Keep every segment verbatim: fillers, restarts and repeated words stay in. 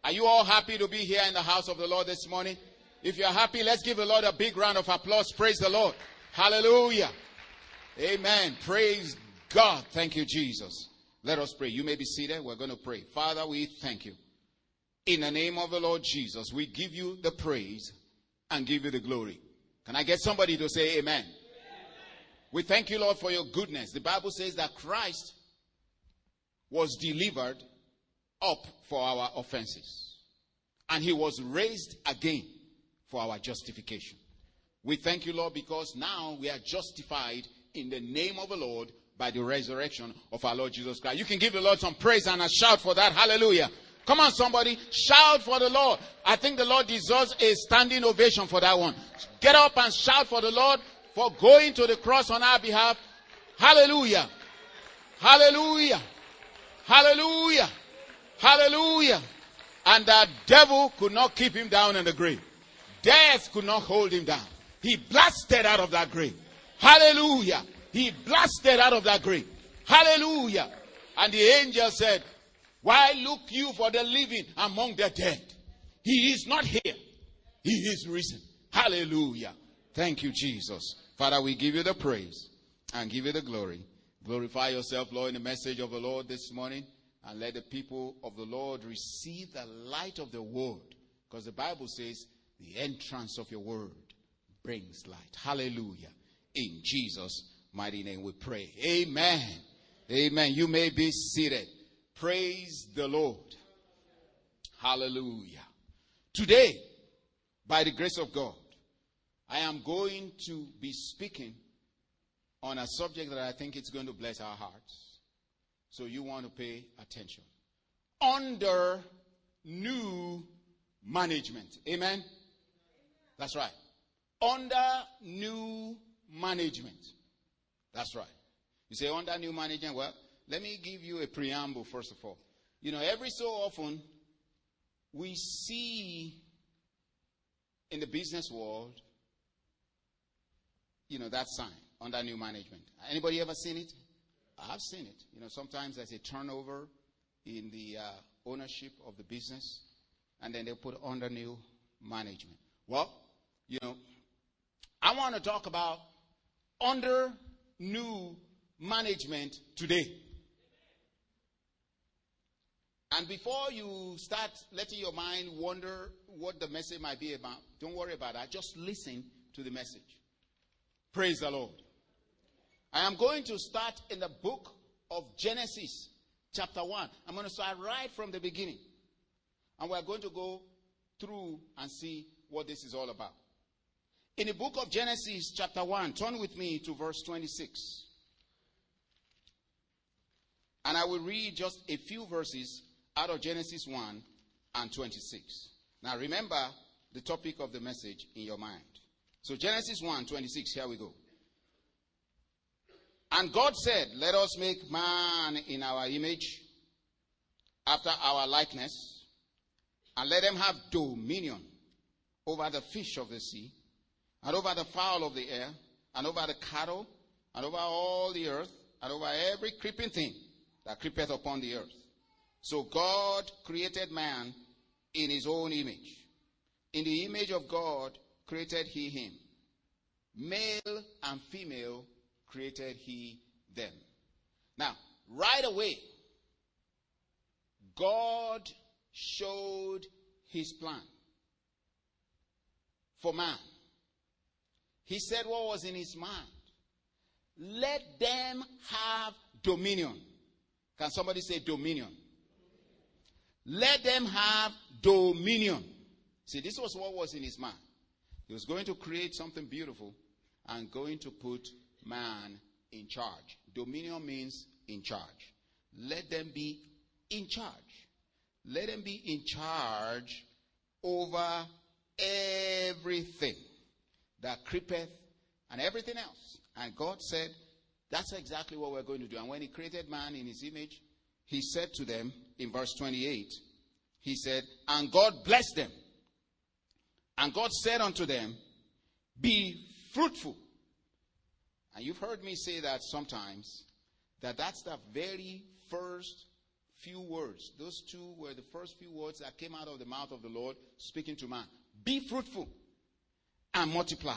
Are you all happy to be here in the house of the Lord this morning? If you're happy, let's give the Lord a big round of applause. Praise the Lord. Hallelujah. Amen. Praise God. Thank you, Jesus. Let us pray. You may be seated. We're going to pray. Father, we thank you. In the name of the Lord Jesus, we give you the praise and give you the glory. Can I get somebody to say amen? Amen. We thank you, Lord, for your goodness. The Bible says that Christ was delivered up for our offenses, and he was raised again for our justification. We thank you, Lord, because now we are justified in the name of the Lord by the resurrection of our Lord Jesus Christ. You can give the Lord some praise and a shout for that. Hallelujah. Come on, somebody. Shout for the Lord. I think the Lord deserves a standing ovation for that one. Get up and shout for the Lord for going to the cross on our behalf. Hallelujah. Hallelujah. Hallelujah. Hallelujah. And the devil could not keep him down in the grave. Death could not hold him down. He blasted out of that grave. Hallelujah. He blasted out of that grave. Hallelujah. And the angel said, why look you for the living among the dead? He is not here. He is risen. Hallelujah. Thank you, Jesus. Father, we give you the praise and give you the glory. Glorify yourself, Lord, in the message of the Lord this morning. And let the people of the Lord receive the light of the word. Because the Bible says the entrance of your word brings light. Hallelujah. In Jesus' mighty name we pray. Amen. Amen. You may be seated. Praise the Lord. Hallelujah. Today, by the grace of God, I am going to be speaking on a subject that I think it's going to bless our hearts. So you want to pay attention. Under new management. Amen? That's right. Under new management. That's right. You say under new management, well, let me give you a preamble first of all. You know, every so often we see in the business world, you know, that sign, under new management. Anybody ever seen it? I've seen it. You know, sometimes there's a turnover in the uh, ownership of the business, and then they put under new management. Well, you know, I want to talk about under new management today. And before you start letting your mind wonder what the message might be about, don't worry about that. Just listen to the message. Praise the Lord. I am going to start in the book of Genesis, chapter one. I'm going to start right from the beginning. And we're going to go through and see what this is all about. In the book of Genesis, chapter one, turn with me to verse twenty-six. And I will read just a few verses out of Genesis one and twenty-six. Now remember the topic of the message in your mind. So Genesis one, twenty-six, here we go. And God said, let us make man in our image, after our likeness, and let them have dominion over the fish of the sea, and over the fowl of the air, and over the cattle, and over all the earth, and over every creeping thing that creepeth upon the earth. So God created man in his own image. In the image of God created he him. Male and female created he them. Now, right away, God showed his plan for man. He said what was in his mind. Let them have dominion. Can somebody say dominion? Let them have dominion. See, this was what was in his mind. He was going to create something beautiful and going to put man in charge. Dominion means in charge. Let them be in charge. Let them be in charge over everything that creepeth and everything else. And God said, that's exactly what we're going to do. And when he created man in his image, he said to them in verse twenty-eight, he said, and God blessed them. And God said unto them, be fruitful. And you've heard me say that sometimes, that that's the very first few words. Those two were the first few words that came out of the mouth of the Lord speaking to man. Be fruitful and multiply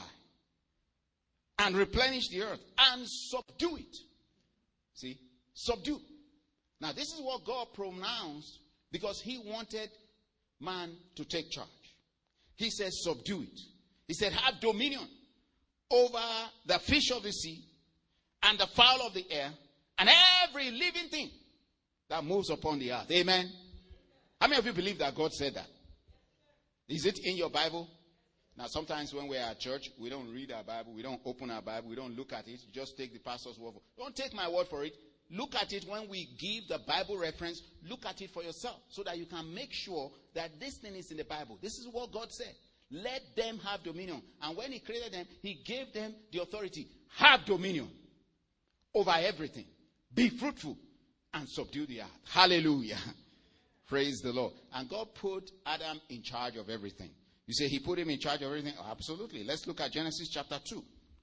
and replenish the earth and subdue it. See? Subdue. Now, this is what God pronounced because he wanted man to take charge. He said, subdue it. He said, have dominion over the fish of the sea and the fowl of the air and every living thing that moves upon the earth. Amen. How many of you believe that God said that? Is it in your Bible? Now, sometimes when we're at church, we don't read our Bible, we don't open our Bible, we don't look at it. Just take the pastor's word for it. Don't take my word for it. Look at it when we give the Bible reference. Look at it for yourself so that you can make sure that this thing is in the Bible. This is what God said. Let them have dominion. And when he created them, he gave them the authority. Have dominion over everything. Be fruitful and subdue the earth. Hallelujah. Praise the Lord. And God put Adam in charge of everything. You say he put him in charge of everything? Oh, absolutely. Let's look at Genesis chapter two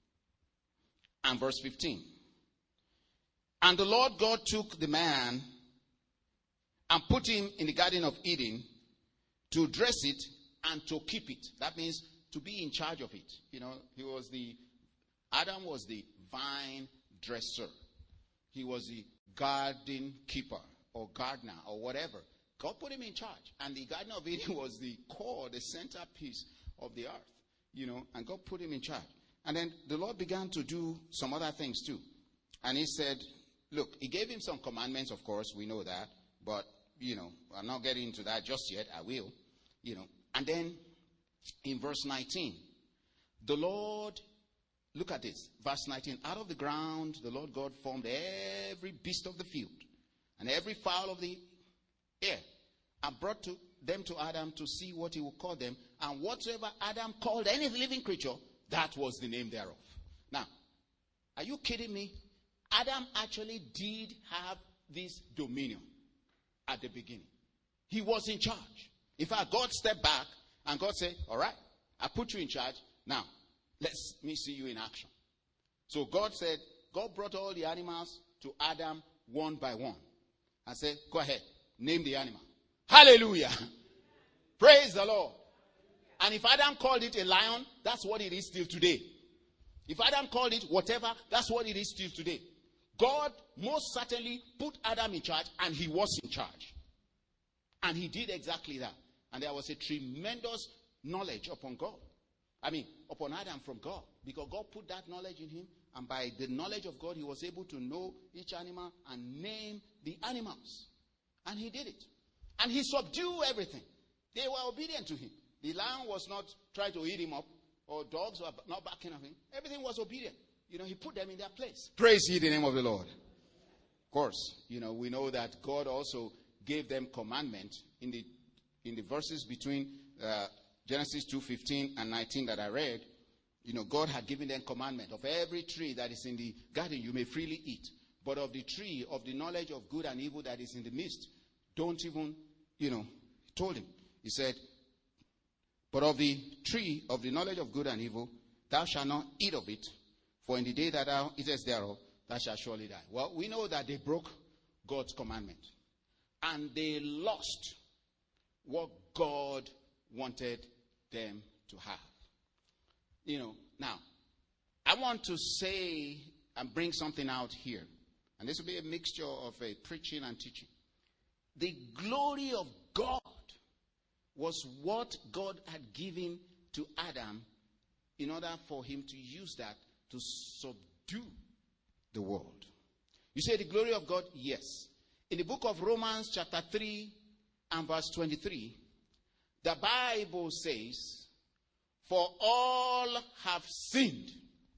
and verse fifteen. And the Lord God took the man and put him in the Garden of Eden to dress it and to keep it. That means to be in charge of it. You know, he was the, Adam was the vine dresser. He was the garden keeper or gardener or whatever. God put him in charge. And the Garden of Eden was the core, the centerpiece of the earth. You know, and God put him in charge. And then the Lord began to do some other things too. And he said, look, he gave him some commandments, of course, we know that. But, you know, I'm not getting into that just yet. I will, you know. And then in verse nineteen, the Lord, look at this, verse nineteen, out of the ground the Lord God formed every beast of the field and every fowl of the air and brought to them to Adam to see what he would call them. And whatsoever Adam called any living creature, that was the name thereof. Now, are you kidding me? Adam actually did have this dominion at the beginning. He was in charge. In fact, God stepped back and God said, all right, I put you in charge. Now, let me see you in action. So God said, God brought all the animals to Adam one by one and said, go ahead, name the animal. Hallelujah. Praise the Lord. And if Adam called it a lion, that's what it is still today. If Adam called it whatever, that's what it is still today. God most certainly put Adam in charge, and he was in charge. And he did exactly that. And there was a tremendous knowledge upon God. I mean, upon Adam from God. Because God put that knowledge in him. And by the knowledge of God, he was able to know each animal and name the animals. And he did it. And he subdued everything. They were obedient to him. The lion was not trying to eat him up. Or dogs were not backing of him. Everything was obedient. You know, he put them in their place. Praise ye the name of the Lord. Of course, you know, we know that God also gave them commandment in the in the verses between uh, Genesis two fifteen and nineteen that I read. You know, God had given them commandment of every tree that is in the garden you may freely eat. But of the tree of the knowledge of good and evil that is in the midst, don't even, you know, he told him. He said, but of the tree of the knowledge of good and evil, thou shalt not eat of it, for in the day that thou eatest thereof, thou shalt surely die. Well, we know that they broke God's commandment. And they lost what God wanted them to have. You know, now, I want to say and bring something out here. And this will be a mixture of a preaching and teaching. The glory of God was what God had given to Adam in order for him to use that to subdue the world. You say the glory of God? Yes. In the book of Romans chapter three and verse twenty-three, the Bible says, for all have sinned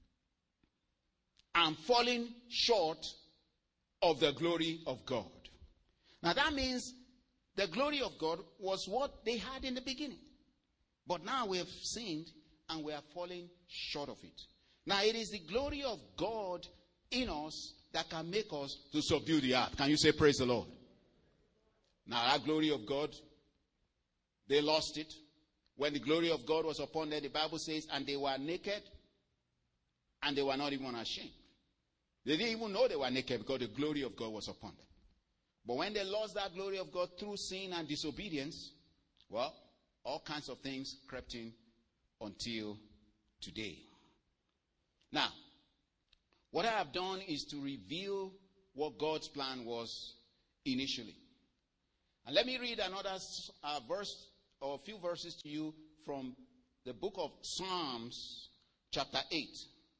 and fallen short of the glory of God. Now that means the glory of God was what they had in the beginning. But now we have sinned and we are falling short of it. Now it is the glory of God in us that can make us to subdue the earth. Can you say praise the Lord? Now that glory of God, they lost it. When the glory of God was upon them, the Bible says, and they were naked and they were not even ashamed. They didn't even know they were naked because the glory of God was upon them. But when they lost that glory of God through sin and disobedience, well, all kinds of things crept in until today. Now, what I have done is to reveal what God's plan was initially. And let me read another uh, verse or a few verses to you from the book of Psalms, chapter eight,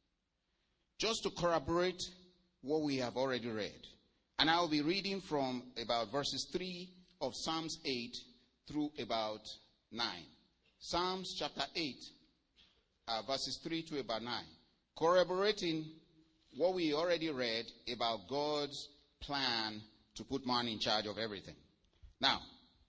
just to corroborate what we have already read. And I will be reading from about verses three of Psalms eight through about nine. Psalms chapter eight, uh, verses three to about nine, corroborating what we already read about God's plan to put man in charge of everything. Now,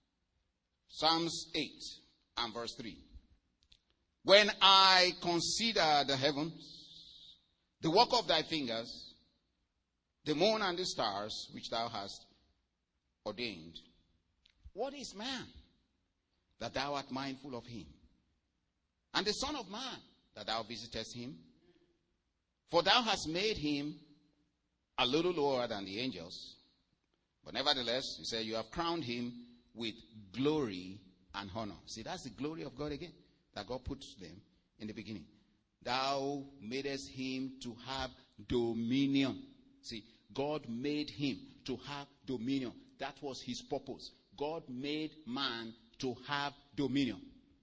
Psalms eight and verse three. When I consider the heavens, the work of thy fingers, the moon and the stars which thou hast ordained, what is man that thou art mindful of him? And the Son of Man that thou visitest him? For thou hast made him a little lower than the angels. But nevertheless, he said, you have crowned him with glory and honor. See, that's the glory of God again, that God puts them in the beginning. Thou madest him to have dominion. See, God made him to have dominion. That was his purpose. God made man to have dominion.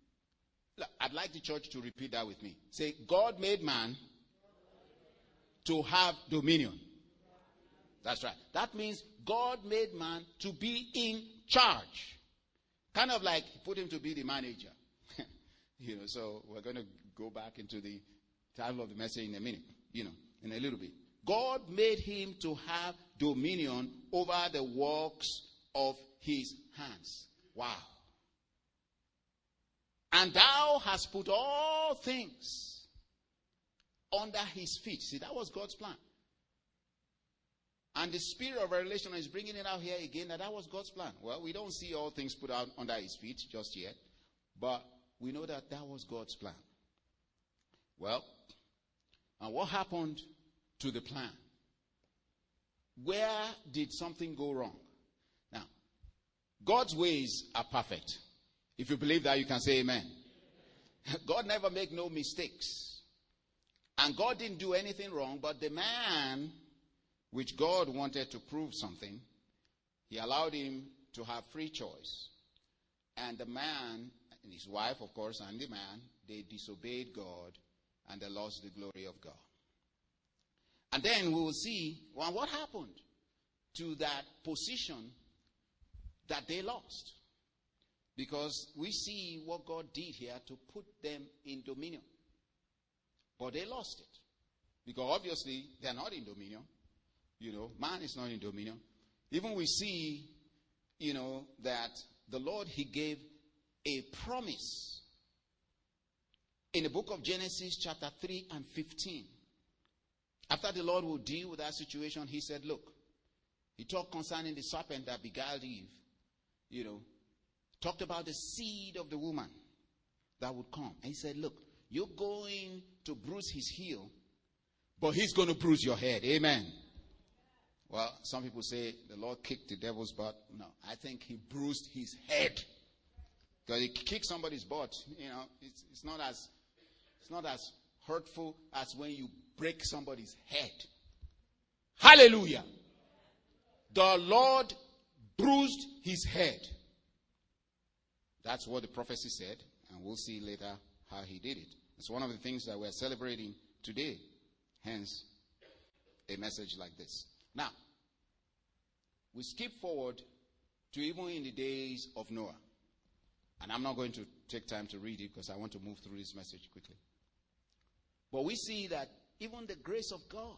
I'd like the church to repeat that with me. Say, God made man to have dominion. That's right. That means God made man to be in charge. Kind of like he put him to be the manager. You know, so we're going to go back into the title of the message in a minute, you know, in a little bit. God made him to have dominion over the works of his hands. Wow. And thou hast put all things under his feet. See, that was God's plan. And the spirit of revelation is bringing it out here again that that was God's plan. Well, we don't see all things put out under his feet just yet. But we know that that was God's plan. Well, and what happened to the plan? Where did something go wrong? Now, God's ways are perfect. If you believe that, you can say amen. God never make no mistakes. And God didn't do anything wrong, but the man, which God wanted to prove something, he allowed him to have free choice. And the man, and his wife, of course, and the man, they disobeyed God and they lost the glory of God. And then we will see, well, what happened to that position that they lost. Because we see what God did here to put them in dominion. But they lost it. Because obviously they're not in dominion. You know, man is not in dominion. Even we see, you know, that the Lord, he gave a promise in the book of Genesis chapter three and fifteen. After the Lord will deal with that situation, he said, look, he talked concerning the serpent that beguiled Eve, you know, talked about the seed of the woman that would come. And he said, look, you're going to bruise his heel, but he's going to bruise your head. Amen. Well, some people say the Lord kicked the devil's butt. No, I think he bruised his head. Because he kicked somebody's butt, you know, it's, it's not as it's not as hurtful as when you break somebody's head. Hallelujah. The Lord bruised his head. That's what the prophecy said, and we'll see later how he did it. It's one of the things that we're celebrating today. Hence, a message like this. Now, we skip forward to even in the days of Noah. And I'm not going to take time to read it because I want to move through this message quickly. But we see that even the grace of God,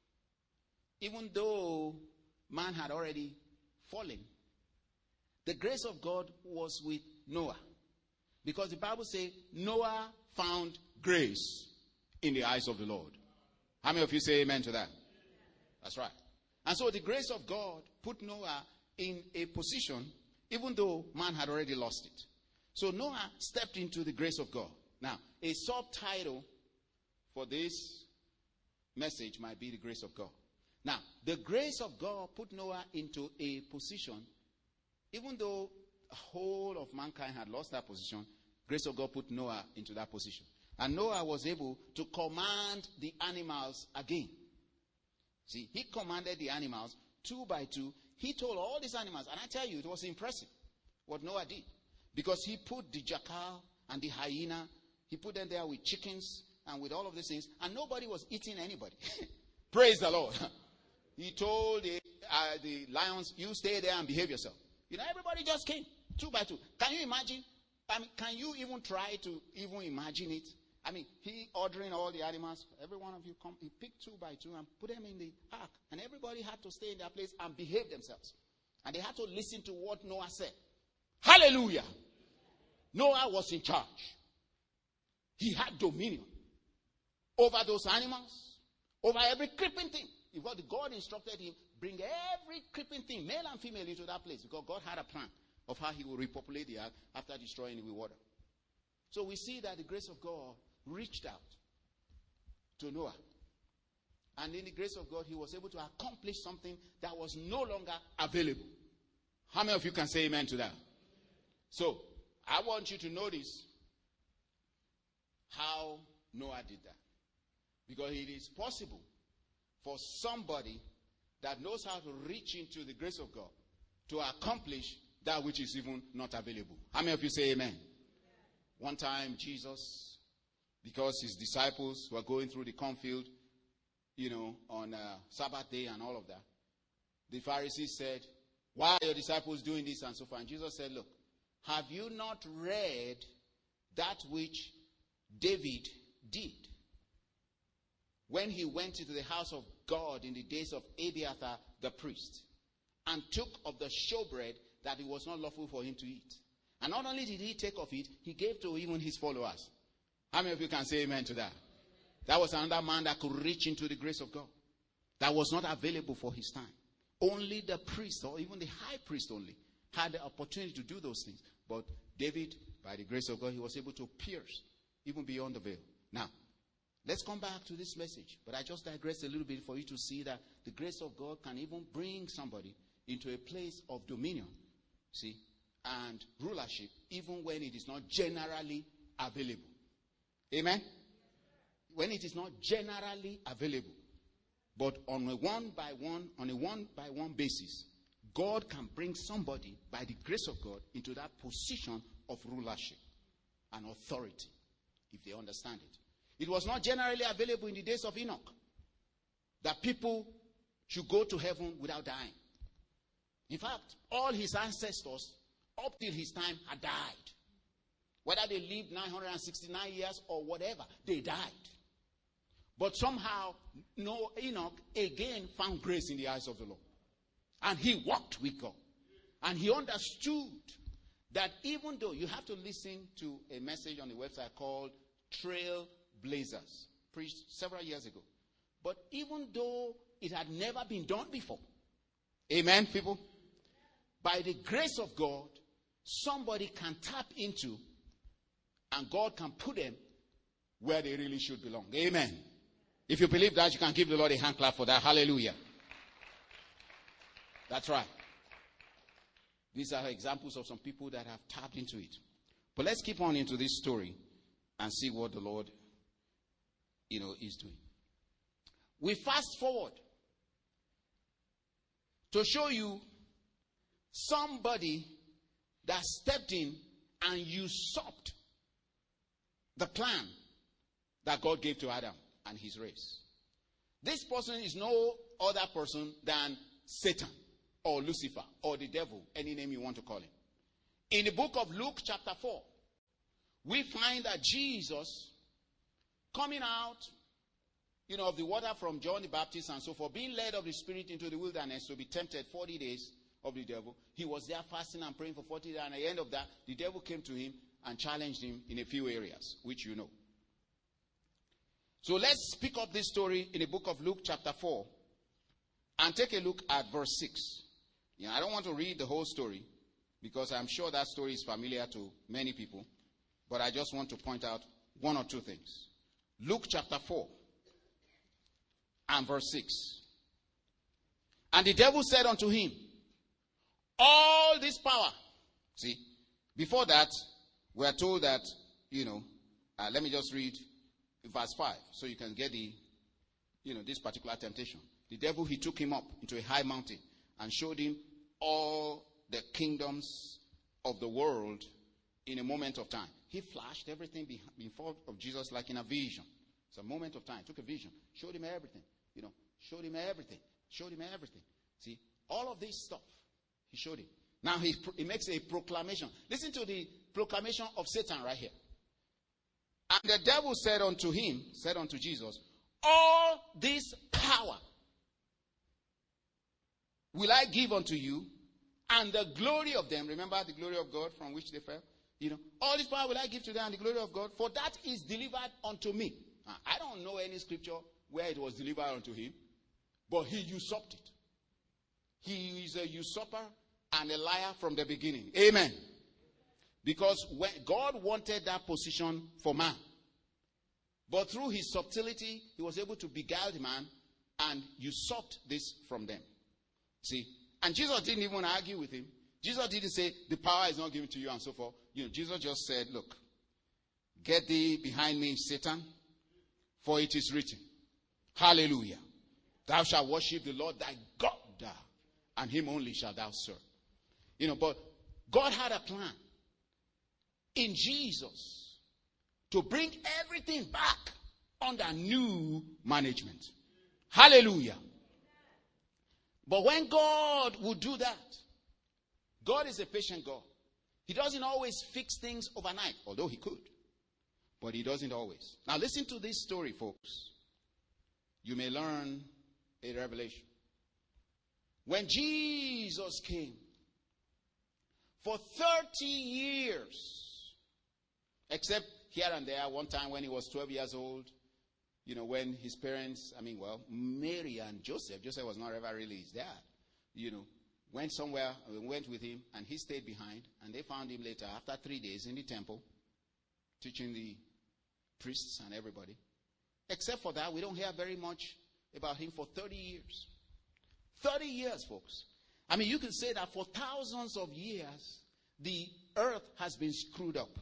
even though man had already fallen, the grace of God was with Noah. Because the Bible says Noah found grace in the eyes of the Lord. How many of you say amen to that? That's right. And so the grace of God put Noah in a position, even though man had already lost it. So Noah stepped into the grace of God. Now, a subtitle for this message might be the grace of God. Now, the grace of God put Noah into a position, even though the whole of mankind had lost that position, grace of God put Noah into that position. And Noah was able to command the animals again. See, he commanded the animals two by two. He told all these animals, and I tell you, it was impressive what Noah did. Because he put the jackal and the hyena, he put them there with chickens and with all of these things, and nobody was eating anybody. Praise the Lord. He told the, uh, the lions, you stay there and behave yourself. You know, everybody just came, two by two. Can you imagine? I mean, can you even try to even imagine it? I mean, he ordering all the animals, every one of you come, he picked two by two and put them in the ark. And everybody had to stay in their place and behave themselves. And they had to listen to what Noah said. Hallelujah. Noah was in charge. He had dominion over those animals, over every creeping thing. Because God instructed him, bring every creeping thing, male and female, into that place. Because God had a plan of how he will repopulate the earth after destroying it with water. So we see that the grace of God reached out to Noah. And in the grace of God, he was able to accomplish something that was no longer available. How many of you can say amen to that? So, I want you to notice how Noah did that. Because it is possible for somebody that knows how to reach into the grace of God to accomplish that which is even not available. How many of you say amen? One time, Jesus, because his disciples were going through the cornfield, you know, on uh, Sabbath day and all of that, the Pharisees said, why are your disciples doing this and so forth? And Jesus said, look, have you not read that which David did when he went into the house of God in the days of Abiathar the priest and took of the showbread that it was not lawful for him to eat? And not only did he take of it, he gave to even his followers. How many of you can say amen to that? That was another man that could reach into the grace of God. That was not available for his time. Only the priest, or even the high priest only, had the opportunity to do those things. But David, by the grace of God, he was able to pierce even beyond the veil. Now, let's come back to this message. But I just digress a little bit for you to see that the grace of God can even bring somebody into a place of dominion. See? And rulership, even when it is not generally available. Amen? When it is not generally available, but on a one by one, on a one by one basis, God can bring somebody, by the grace of God, into that position of rulership and authority, if they understand it. It was not generally available in the days of Enoch, that people should go to heaven without dying. In fact, all his ancestors, up till his time, had died. Whether they lived nine hundred sixty-nine years or whatever, they died. But somehow, no, Enoch again found grace in the eyes of the Lord. And he walked with God. And he understood that even though, you have to listen to a message on the website called Trailblazers, preached several years ago. But even though it had never been done before, amen, people? By the grace of God, somebody can tap into, and God can put them where they really should belong. Amen. If you believe that, you can give the Lord a hand clap for that. Hallelujah. That's right. These are examples of some people that have tapped into it. But let's keep on into this story and see what the Lord, you know, is doing. We fast forward to show you somebody that stepped in and usurped the plan that God gave to Adam and his race. This person is no other person than Satan or Lucifer or the devil, any name you want to call him. In the book of Luke chapter four, we find that Jesus coming out, you know, of the water from John the Baptist and so forth, being led of the Spirit into the wilderness to be tempted forty days of the devil. He was there fasting and praying for forty days, and at the end of that, the devil came to him and challenged him in a few areas, which you know. So let's pick up this story in the book of Luke chapter four and take a look at verse six. You know, I don't want to read the whole story because I'm sure that story is familiar to many people, but I just want to point out one or two things. Luke chapter four and verse six. And the devil said unto him, all this power. See, before that, we are told that, you know, uh, let me just read verse five so you can get the, you know, this particular temptation. The devil, he took him up into a high mountain and showed him all the kingdoms of the world in a moment of time. He flashed everything before of Jesus like in a vision. It's a moment of time. Took a vision, showed him everything. You know, showed him everything. Showed him everything. See, all of this stuff, he showed him. Now he, he makes a proclamation. Listen to the proclamation of Satan right here. And the devil said unto him, said unto Jesus, all this power will I give unto you, and the glory of them. Remember the glory of God from which they fell? You know, all this power will I give to them, and the glory of God, for that is delivered unto me. Now, I don't know any scripture where it was delivered unto him, but he usurped it. He is a usurper and a liar from the beginning. Amen. Because when God wanted that position for man, but through his subtlety, he was able to beguile the man and usurped this from them. See, and Jesus didn't even argue with him. Jesus didn't say the power is not given to you and so forth. You know, Jesus just said, look, get thee behind me, Satan, for it is written, hallelujah, thou shalt worship the Lord thy God, and him only shalt thou serve. You know, but God had a plan in Jesus to bring everything back under new management. Hallelujah. But when God would do that, God is a patient God. He doesn't always fix things overnight, although he could. But he doesn't always. Now listen to this story, folks. You may learn a revelation. When Jesus came, for thirty years, except here and there, one time when he was twelve years old, you know, when his parents, I mean, well, Mary and Joseph, Joseph was not ever really his dad, you know, went somewhere, went with him, and he stayed behind, and they found him later, after three days, in the temple, teaching the priests and everybody. Except for that, we don't hear very much about him for thirty years. thirty years, folks. I mean, you can say that for thousands of years, the earth has been screwed up.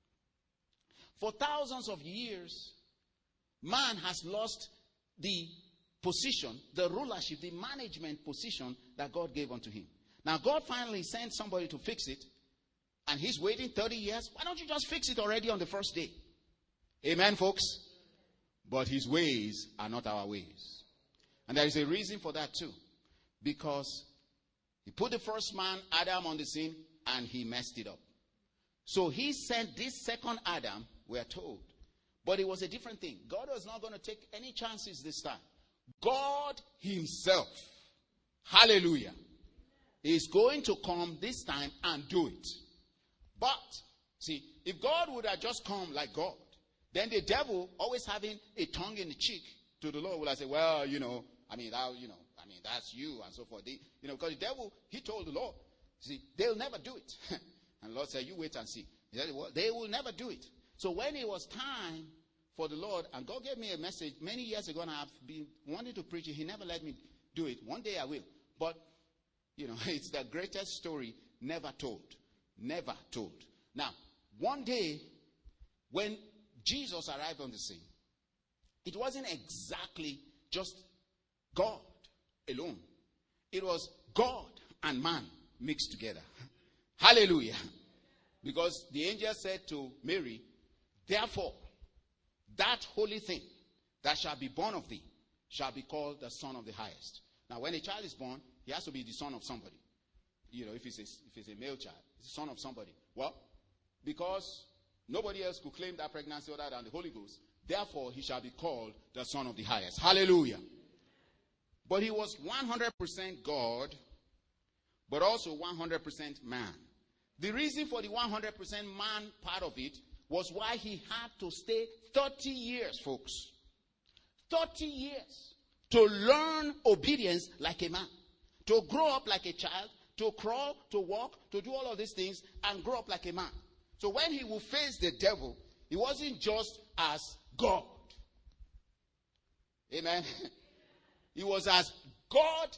For thousands of years, man has lost the position, the rulership, the management position that God gave unto him. Now, God finally sent somebody to fix it, and he's waiting thirty years. Why don't you just fix it already on the first day? Amen, folks? But his ways are not our ways. And there is a reason for that too. Because he put the first man, Adam, on the scene, and he messed it up. So he sent this second Adam, we are told. But it was a different thing. God was not going to take any chances this time. God himself, hallelujah, is going to come this time and do it. But, see, if God would have just come like God, then the devil, always having a tongue in the cheek to the Lord, would have said, well, you know, I mean, that, you know, I mean, that's you and so forth. They, you know, because the devil, he told the Lord, see, they'll never do it. And the Lord said, you wait and see. He said, well, they will never do it. So when it was time for the Lord, and God gave me a message many years ago, and I've been wanting to preach it. He never let me do it. One day I will. But, you know, it's the greatest story never told. Never told. Now, one day, when Jesus arrived on the scene, it wasn't exactly just God alone. It was God and man mixed together. Hallelujah. Because the angel said to Mary, therefore, that holy thing that shall be born of thee shall be called the Son of the Highest. Now, when a child is born, he has to be the son of somebody. You know, if it's a, if it's a male child, it's the son of somebody. Well, because nobody else could claim that pregnancy other than the Holy Ghost, therefore he shall be called the Son of the Highest. Hallelujah. But he was one hundred percent God, but also one hundred percent man. The reason for the one hundred percent man part of it was why he had to stay thirty years, folks. thirty years to learn obedience like a man. To grow up like a child, to crawl, to walk, to do all of these things, and grow up like a man. So when he would face the devil, he wasn't just as God. Amen. He was as God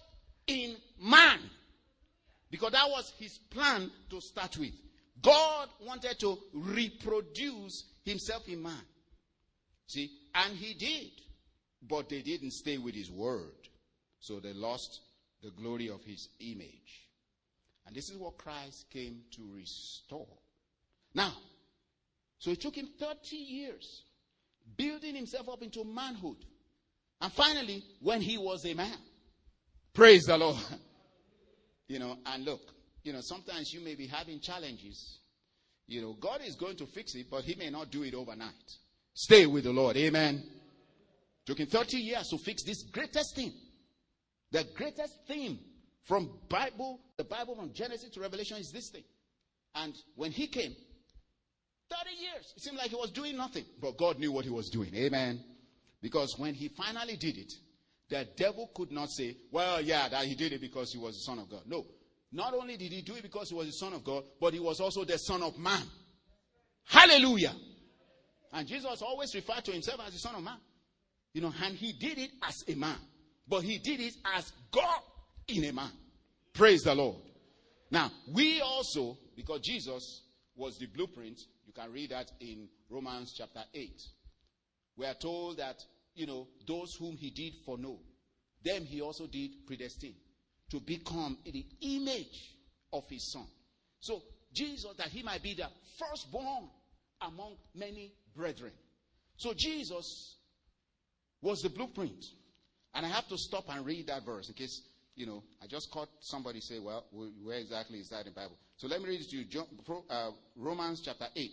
in man. Because that was his plan to start with. God wanted to reproduce himself in man. See, and he did. But they didn't stay with his word. So they lost the glory of his image. And this is what Christ came to restore. Now, so it took him thirty years, building himself up into manhood. And finally, when he was a man, praise the Lord. You know, and look, you know, sometimes you may be having challenges. You know, God is going to fix it, but he may not do it overnight. Stay with the Lord. Amen. It took him thirty years to fix this greatest thing. The greatest theme from Bible, the Bible from Genesis to Revelation is this thing. And when he came, thirty years, it seemed like he was doing nothing. But God knew what he was doing. Amen. Because when he finally did it, the devil could not say, well, yeah, that he did it because he was the Son of God. No. Not only did he do it because he was the Son of God, but he was also the Son of Man. Hallelujah. And Jesus always referred to himself as the Son of Man. You know, and he did it as a man. But he did it as God in a man. Praise the Lord. Now, we also, because Jesus was the blueprint, you can read that in Romans chapter eight. We are told that, you know, those whom he did foreknow, them he also did predestine to become the image of his Son. So, Jesus, that he might be the firstborn among many brethren. So, Jesus was the blueprint. And I have to stop and read that verse in case, you know, I just caught somebody say, well, where exactly is that in the Bible? So let me read it to you. Uh, Romans chapter eight.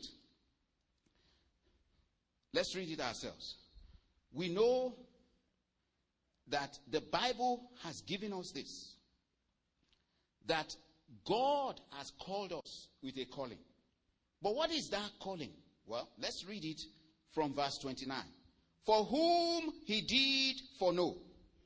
Let's read it ourselves. We know that the Bible has given us this. That God has called us with a calling. But what is that calling? Well, let's read it from verse twenty-nine. For whom he did foreknow,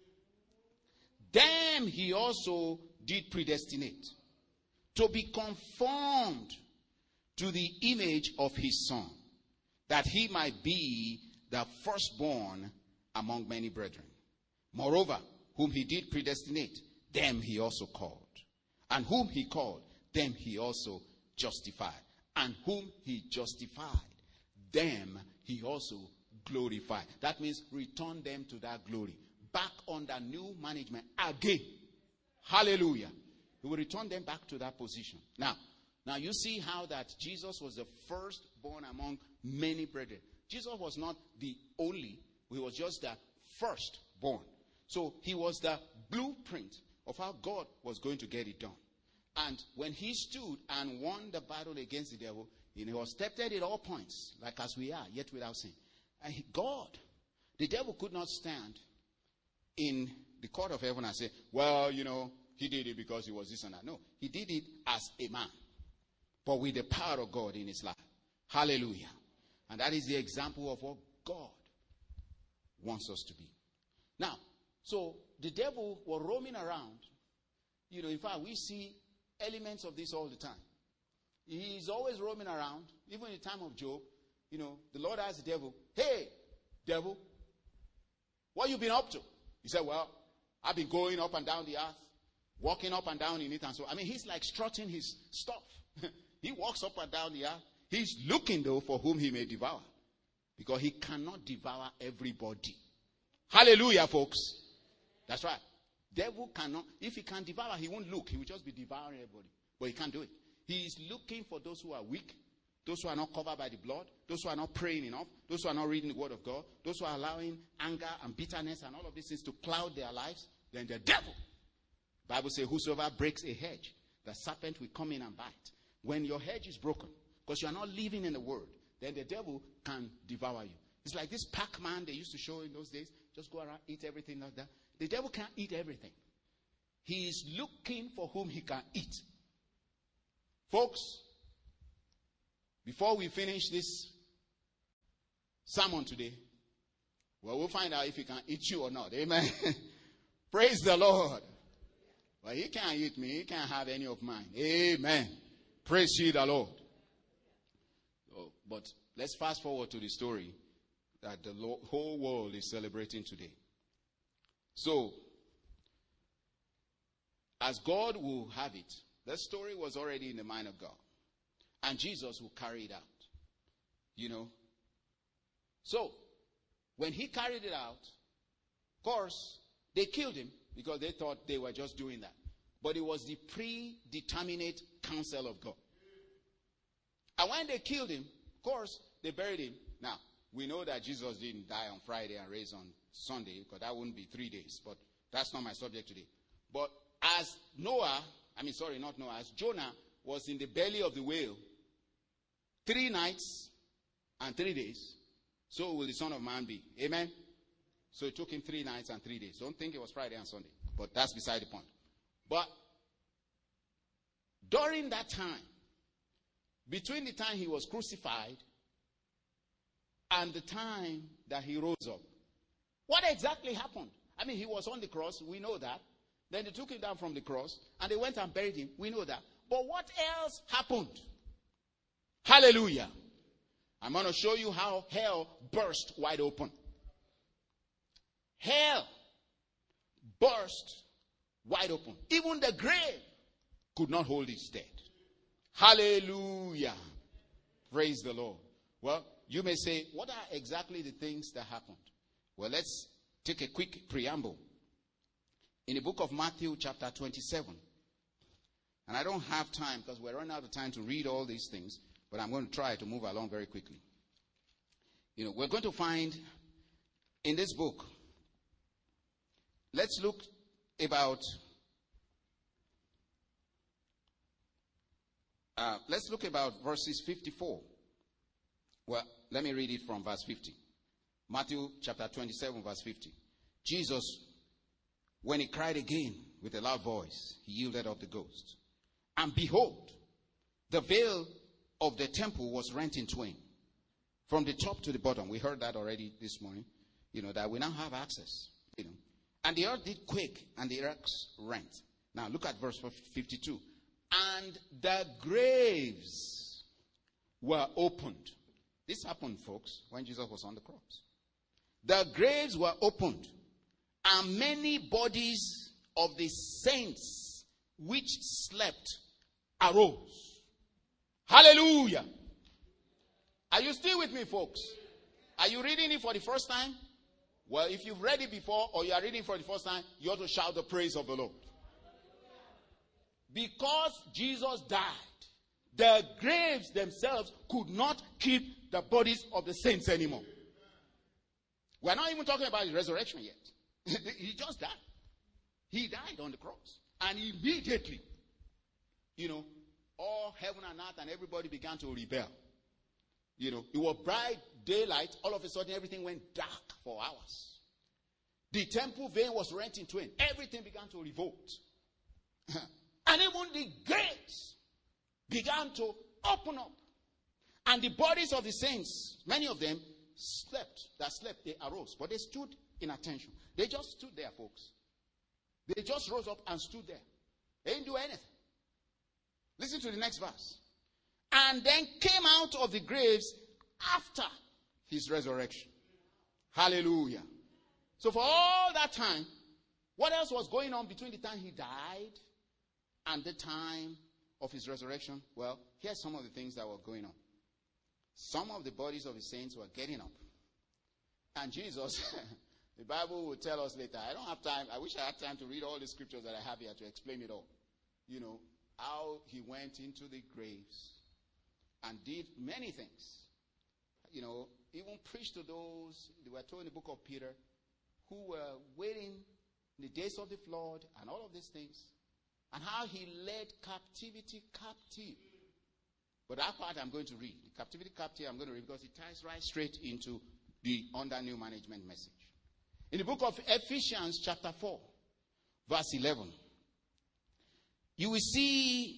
them he also did predestinate to be conformed to the image of his Son, that he might be the firstborn among many brethren. Moreover, whom he did predestinate, them he also called. And whom he called, them he also justified. And whom he justified, them he also glorified. That means return them to that glory. Back under new management again. Hallelujah. He will return them back to that position. Now, now you see how that Jesus was the firstborn among many brethren. Jesus was not the only. He was just the firstborn. So he was the blueprint of how God was going to get it done. And when he stood and won the battle against the devil, he was tempted at all points, like as we are, yet without sin. And he, God, the devil could not stand in the court of heaven and say, well, you know, he did it because he was this and that. No, he did it as a man, but with the power of God in his life. Hallelujah. And that is the example of what God wants us to be. Now, so the devil was roaming around. You know, in fact, we see elements of this all the time. He's always roaming around, even in the time of Job. You know, the Lord asked the devil, hey, devil, what you been up to? He said, well, I've been going up and down the earth, walking up and down in it. And so, I mean, he's like strutting his stuff. He walks up and down the earth. He's looking, though, for whom he may devour. Because he cannot devour everybody. Hallelujah, folks. That's right. Devil cannot, if he can devour, he won't look. He will just be devouring everybody. But he can't do it. He is looking for those who are weak, those who are not covered by the blood, those who are not praying enough, those who are not reading the word of God, those who are allowing anger and bitterness and all of these things to cloud their lives. Then the devil, the Bible says, whosoever breaks a hedge, the serpent will come in and bite. When your hedge is broken, because you are not living in the word, then the devil can devour you. It's like this Pac-Man they used to show in those days. Just go around, eat everything like that. The devil can't eat everything. He is looking for whom he can eat. Folks, before we finish this sermon today, well, we'll find out if he can eat you or not. Amen. Praise the Lord. Well, he can't eat me. He can't have any of mine. Amen. Praise ye the Lord. Oh, but let's fast forward to the story that the whole world is celebrating today. So, as God will have it, the story was already in the mind of God. And Jesus will carry it out. You know. So, when he carried it out, of course, they killed him because they thought they were just doing that. But it was the predeterminate counsel of God. And when they killed him, of course, they buried him. Now, we know that Jesus didn't die on Friday and raise on Sunday, because that wouldn't be three days. But that's not my subject today. But as Noah, I mean, sorry, not Noah, as Jonah was in the belly of the whale three nights and three days, so will the Son of Man be. Amen? So it took him three nights and three days. Don't think it was Friday and Sunday. But that's beside the point. But during that time, between the time he was crucified and the time that he rose up, what exactly happened? I mean, he was on the cross. We know that. Then they took him down from the cross and they went and buried him. We know that. But what else happened? Hallelujah. I'm going to show you how hell burst wide open. Hell burst wide open. Even the grave could not hold its dead. Hallelujah. Praise the Lord. Well, you may say, what are exactly the things that happened? Well, let's take a quick preamble. In the book of Matthew chapter twenty-seven. And I don't have time because we're running out of time to read all these things. But I'm going to try to move along very quickly. You know, we're going to find in this book, let's look about, uh, let's look about verses fifty-four. Well, let me read it from verse fifty. Matthew chapter twenty-seven, verse fifty. Jesus, when he cried again with a loud voice, he yielded up the ghost. And behold, the veil of the temple was rent in twain, from the top to the bottom. We heard that already this morning. You know, that we now have access. You know, and the earth did quake, and the earth rent. Now look at verse fifty-two. And the graves were opened. This happened, folks, when Jesus was on the cross. The graves were opened, and many bodies of the saints which slept arose. Hallelujah. Are you still with me, folks? Are you reading it for the first time? Well, if you've read it before or you are reading for the first time, you ought to shout the praise of the Lord. Because Jesus died, the graves themselves could not keep the bodies of the saints anymore. We're not even talking about his resurrection yet. He just died. He died on the cross. And immediately, you know, all heaven and earth and everybody began to rebel. You know, it was bright daylight. All of a sudden, everything went dark for hours. The temple veil was rent in twain. Everything began to revolt. And even the gates began to open up. And the bodies of the saints, many of them slept. That slept, they arose. But they stood in attention. They just stood there, folks. They just rose up and stood there. They didn't do anything. Listen to the next verse. And then came out of the graves after his resurrection. Hallelujah. So for all that time, what else was going on between the time he died and the time of his resurrection? Well, here's some of the things that were going on. Some of the bodies of the saints were getting up. And Jesus, the Bible will tell us later. I don't have time. I wish I had time to read all the scriptures that I have here to explain it all. You know, how he went into the graves and did many things. You know, even preached to those, they were told in the book of Peter, who were waiting in the days of the flood and all of these things. And how he led captivity captive. But that part I'm going to read. The captivity captive I'm going to read because it ties right straight into the under new management message. In the book of Ephesians chapter four, verse eleven. You will see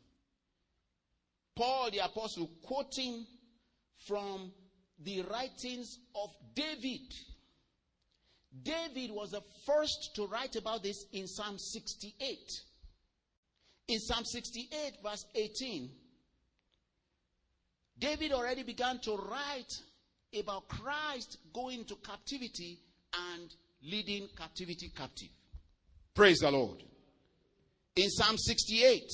Paul the apostle quoting from the writings of David. David was the first to write about this in Psalm sixty-eight. In Psalm sixty-eight verse eighteen, David already began to write about Christ going into captivity and leading captivity captive. Praise the Lord. In Psalm sixty-eight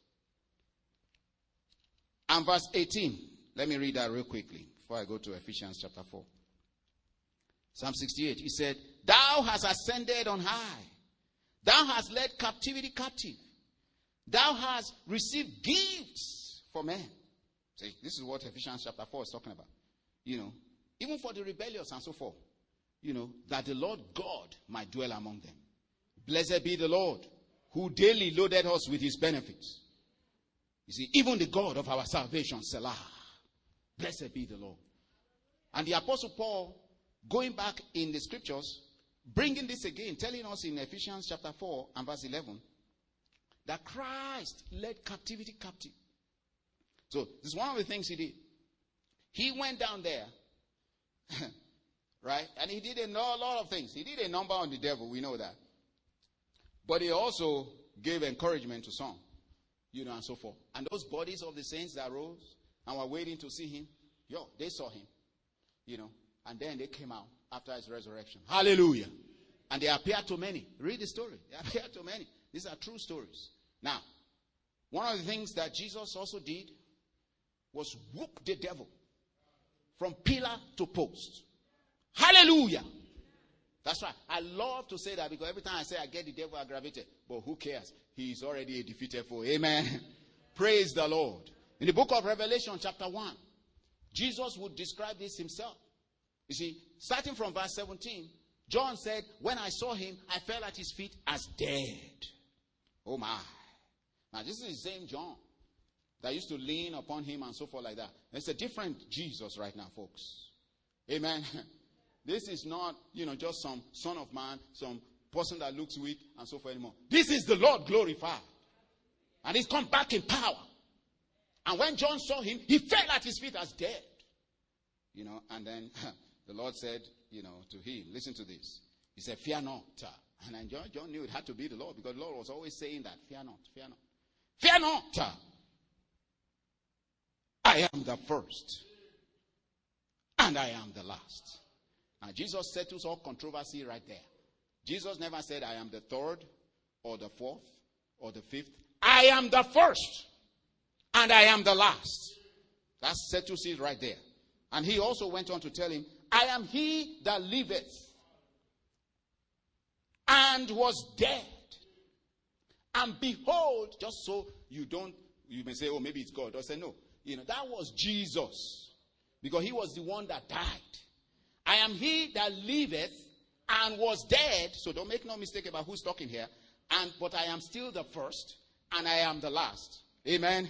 and verse eighteen. Let me read that real quickly before I go to Ephesians chapter four. Psalm sixty-eight. He said, Thou hast ascended on high. Thou hast led captivity captive. Thou hast received gifts for men. See, this is what Ephesians chapter four is talking about. You know, even for the rebellious and so forth. You know, that the Lord God might dwell among them. Blessed be the Lord, who daily loaded us with his benefits. You see, even the God of our salvation, Selah. Blessed be the Lord. And the Apostle Paul, going back in the scriptures, bringing this again, telling us in Ephesians chapter four and verse eleven, that Christ led captivity captive. So, this is one of the things he did. He went down there, right? And he did a lot of things. He did a number on the devil, we know that. But he also gave encouragement to some, you know, and so forth. And those bodies of the saints that rose and were waiting to see him, yo, they saw him, you know, and then they came out after his resurrection. Hallelujah. And they appeared to many. Read the story. They appeared to many. These are true stories. Now, one of the things that Jesus also did was whoop the devil from pillar to post. Hallelujah. That's right. I love to say that because every time I say I get the devil aggravated. But who cares? He is already a defeated foe. Amen. Praise the Lord. In the book of Revelation chapter one, Jesus would describe this himself. You see, starting from verse seventeen, John said, when I saw him, I fell at his feet as dead. Oh my. Now this is the same John that used to lean upon him and so forth like that. It's a different Jesus right now, folks. Amen. This is not, you know, just some son of man, some person that looks weak and so forth anymore. This is the Lord glorified. And he's come back in power. And when John saw him, he fell at his feet as dead. You know, and then the Lord said, you know, to him, listen to this. He said, fear not. And then John, John knew it had to be the Lord because the Lord was always saying that. Fear not, fear not. Fear not. I am the first. And I am the last. Now, Jesus settles all controversy right there. Jesus never said, I am the third, or the fourth, or the fifth. I am the first, and I am the last. That settles it right there. And he also went on to tell him, I am he that liveth, and was dead. And behold, just so you don't, you may say, oh, maybe it's God. Or say, no. You know, that was Jesus. Because he was the one that died. I am he that liveth and was dead. So don't make no mistake about who's talking here. And but I am still the first and I am the last. Amen.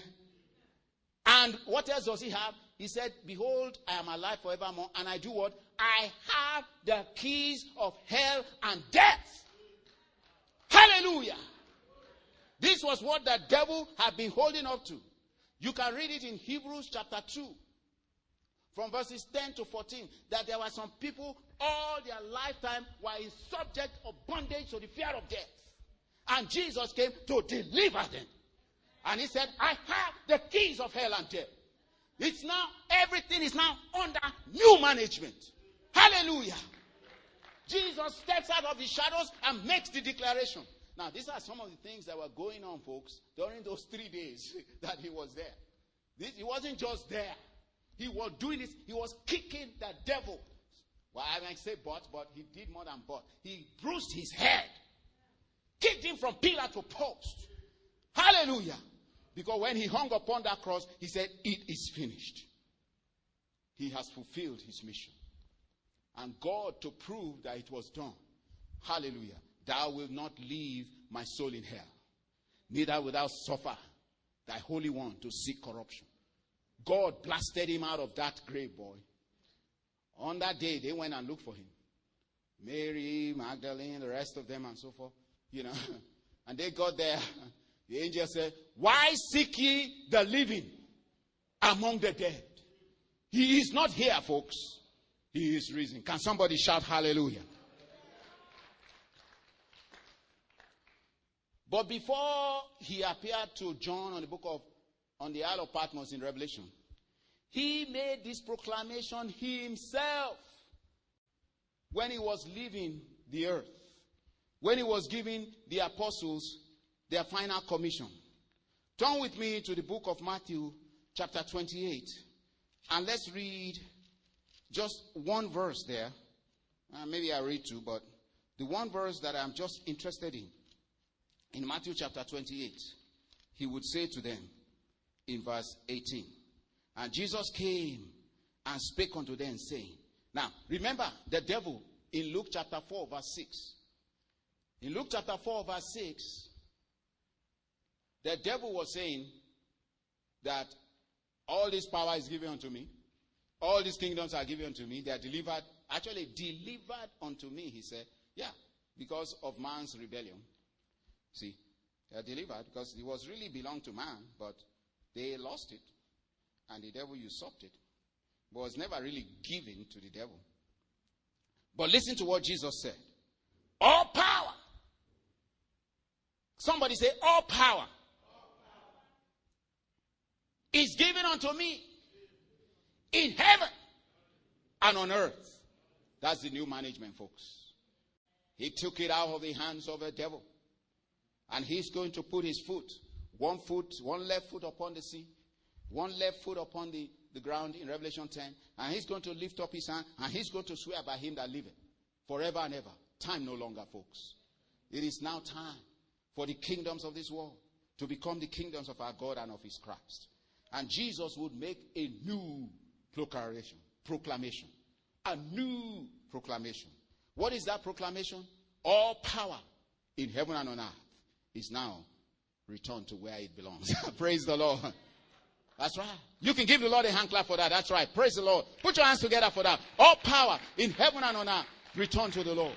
And what else does he have? He said, behold, I am alive forevermore. And I do what? I have the keys of hell and death. Hallelujah. This was what the devil had been holding up to. You can read it in Hebrews chapter two. From verses ten to fourteen, that there were some people, all their lifetime, were in subject of bondage to the fear of death. And Jesus came to deliver them. And he said, I have the keys of hell and death. It's now, everything is now under new management. Hallelujah. Jesus steps out of the shadows and makes the declaration. Now, these are some of the things that were going on, folks, during those three days that he was there. This, he wasn't just there. He was doing this. He was kicking the devil. Well, I might say but, but he did more than but. He bruised his head. Kicked him from pillar to post. Hallelujah. Because when he hung upon that cross, he said, it is finished. He has fulfilled his mission. And God, to prove that it was done, hallelujah, thou wilt not leave my soul in hell, neither wilt thou suffer thy Holy One to see corruption. God blasted him out of that grave, boy. On that day, they went and looked for him. Mary, Magdalene, the rest of them and so forth. You know. And they got there. The angel said, why seek ye the living among the dead? He is not here, folks. He is risen. Can somebody shout hallelujah? But before he appeared to John on the book of on the Isle of Patmos in Revelation, he made this proclamation himself when he was leaving the earth, when he was giving the apostles their final commission. Turn with me to the book of Matthew chapter twenty-eight. And let's read just one verse there. Uh, maybe I read two, but the one verse that I'm just interested in. In Matthew chapter twenty-eight, he would say to them in verse eighteen, and Jesus came and spake unto them, saying. Now, remember the devil in Luke chapter four, verse six. In Luke chapter four, verse six, the devil was saying that all this power is given unto me. All these kingdoms are given unto me. They are delivered, actually delivered unto me, he said. Yeah, because of man's rebellion. See, they are delivered because it was really belonged to man, but they lost it. And the devil usurped it. But it was never really given to the devil. But listen to what Jesus said. All power. Somebody say, all power, all power is given unto me in heaven and on earth. That's the new management, folks. He took it out of the hands of the devil. And he's going to put his foot, one foot, one left foot upon the sea, one left foot upon the, the ground in Revelation ten. And he's going to lift up his hand and he's going to swear by him that liveth forever and ever. Time no longer, folks. It is now time for the kingdoms of this world to become the kingdoms of our God and of his Christ. And Jesus would make a new proclamation. Proclamation. A new proclamation. What is that proclamation? All power in heaven and on earth is now returned to where it belongs. Praise the Lord. That's right. You can give the Lord a hand clap for that. That's right. Praise the Lord. Put your hands together for that. All power in heaven and on earth return to the Lord.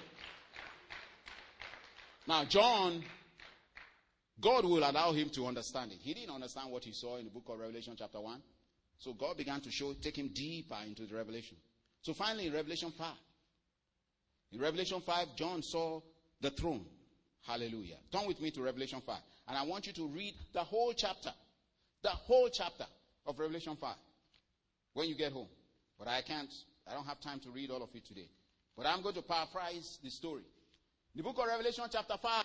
Now, John, God will allow him to understand it. He didn't understand what he saw in the book of Revelation chapter one. So God began to show, take him deeper into the revelation. So finally in Revelation five. In Revelation five, John saw the throne. Hallelujah. Turn with me to Revelation five. And I want you to read the whole chapter. The whole chapter of Revelation five. When you get home. But I can't, I don't have time to read all of it today. But I'm going to paraphrase the story. In the book of Revelation chapter five,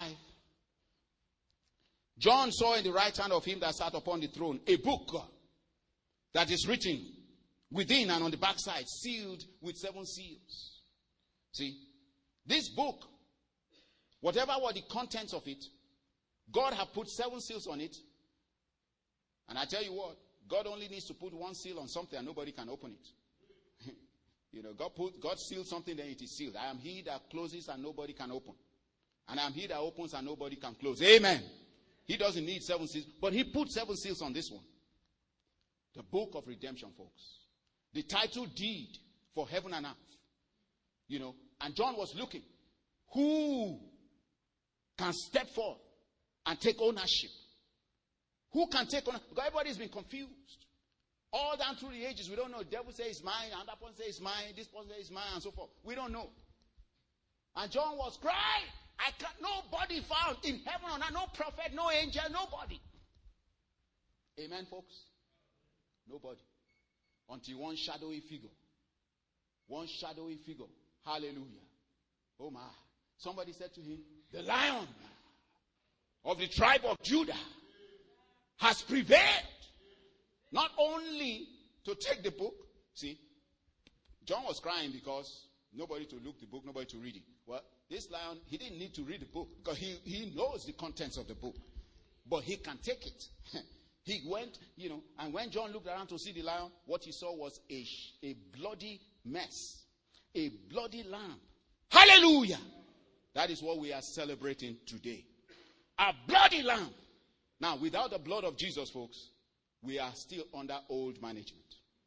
John saw in the right hand of him that sat upon the throne a book that is written within and on the backside, sealed with seven seals. See, this book, whatever were the contents of it, God had put seven seals on it. And I tell you what, God only needs to put one seal on something and nobody can open it. You know, God put God sealed something, then it is sealed. I am he that closes and nobody can open. And I am he that opens and nobody can close. Amen. He doesn't need seven seals, but he put seven seals on this one. The book of redemption, folks. The title deed for heaven and earth. You know, and John was looking. Who can step forth and take ownership? Who can take ownership? Because everybody's been confused. All down through the ages, we don't know. The devil says it's mine, and that person says it's mine, this person says it's mine, and so forth. We don't know. And John was crying. I can't, nobody found in heaven or not, no prophet, no angel, nobody. Amen, folks? Nobody. Until one shadowy figure. One shadowy figure. Hallelujah. Oh my. Somebody said to him, the Lion of the tribe of Judah has prevailed. Not only to take the book. See, John was crying because nobody to look the book, nobody to read it. Well, this lion, he didn't need to read the book because he, he knows the contents of the book. But he can take it. He went, you know, and when John looked around to see the lion, what he saw was a, a bloody mess. A bloody lamb. Hallelujah! That is what we are celebrating today. A bloody lamb. Now, without the blood of Jesus, folks, we are still under old management.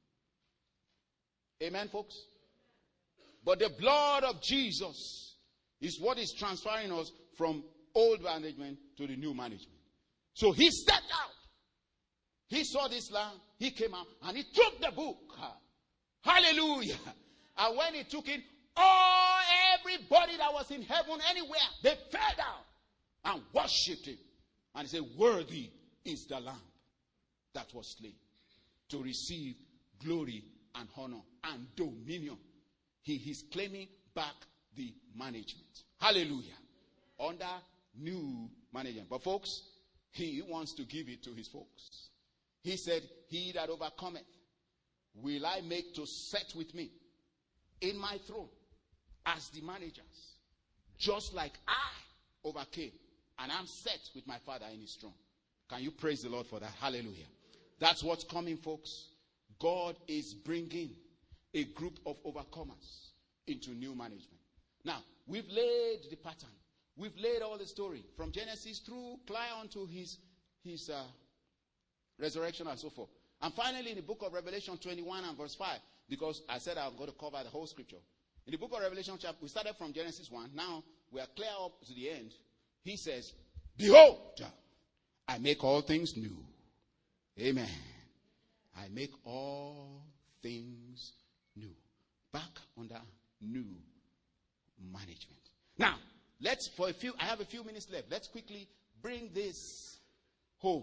Amen, folks? But the blood of Jesus is what is transferring us from old management to the new management. So he stepped out. He saw this lamb. He came out and he took the book. Hallelujah. And when he took it, all everybody that was in heaven anywhere, they fell down and worshipped him. And he said, worthy is the lamb that was slain to receive glory and honor and dominion. He is claiming back the management. Hallelujah. Under new management. But folks, he wants to give it to his folks. He said, he that overcometh will I make to sit with me in my throne as the managers, just like I overcame and I'm set with my Father in his throne. Can you praise the Lord for that? Hallelujah. That's what's coming, folks. God is bringing a group of overcomers into new management. Now, we've laid the pattern. We've laid all the story from Genesis through clear onto his, his uh, resurrection and so forth. And finally, in the book of Revelation twenty-one and verse five, because I said I'm going to cover the whole scripture. In the book of Revelation, chapter, we started from Genesis one. Now, we are clear up to the end. He says, behold, I make all things new. Amen. I make all things new. Back under new management. Now, let's, for a few, I have a few minutes left. Let's quickly bring this home.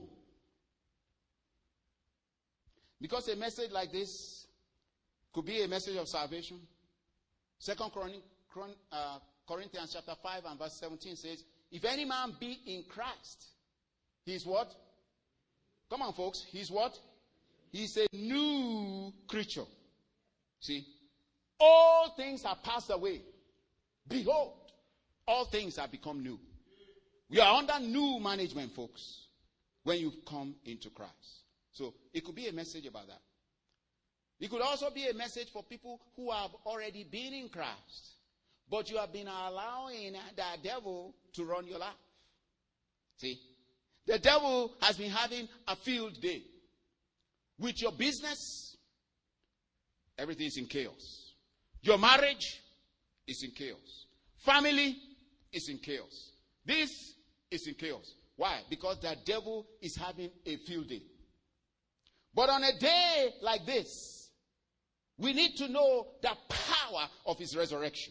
Because a message like this could be a message of salvation. Second uh, Corinthians chapter five and verse seventeen says, if any man be in Christ, he's what? Come on, folks. He's what? He's a new creature. See? All things are passed away. Behold, all things have become new. We are under new management, folks, when you come into Christ. So it could be a message about that. It could also be a message for people who have already been in Christ, but you have been allowing the devil to run your life. See? The devil has been having a field day. With your business, everything is in chaos. Your marriage is in chaos. Family is in chaos. This is in chaos. Why? Because the devil is having a field day. But on a day like this, we need to know the power of his resurrection.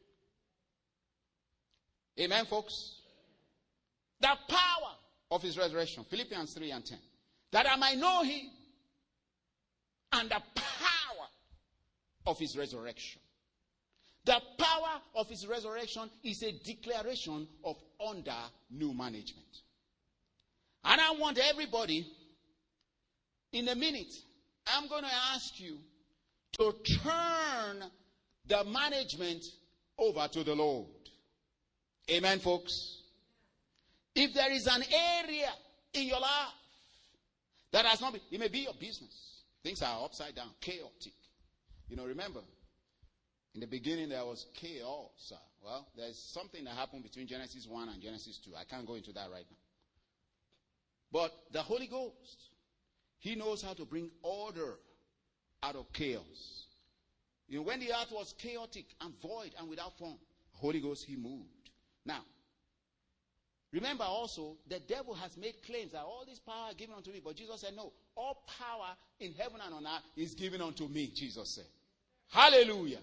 Amen, folks? The power of his resurrection. Philippians three and ten. That I might know him and the power of his resurrection. The power of his resurrection is a declaration of under new management. And I want everybody, in a minute, I'm going to ask you to turn the management over to the Lord. Amen, folks? If there is an area in your life that has not been, it may be your business. Things are upside down, chaotic. You know, remember, in the beginning there was chaos. Well, there's something that happened between Genesis one and Genesis two. I can't go into that right now. But the Holy Ghost, he knows how to bring order out of chaos. You know, when the earth was chaotic and void and without form, the Holy Ghost, he moved. Now, remember also, the devil has made claims that all this power is given unto me. But Jesus said, no, all power in heaven and on earth is given unto me, Jesus said. Hallelujah.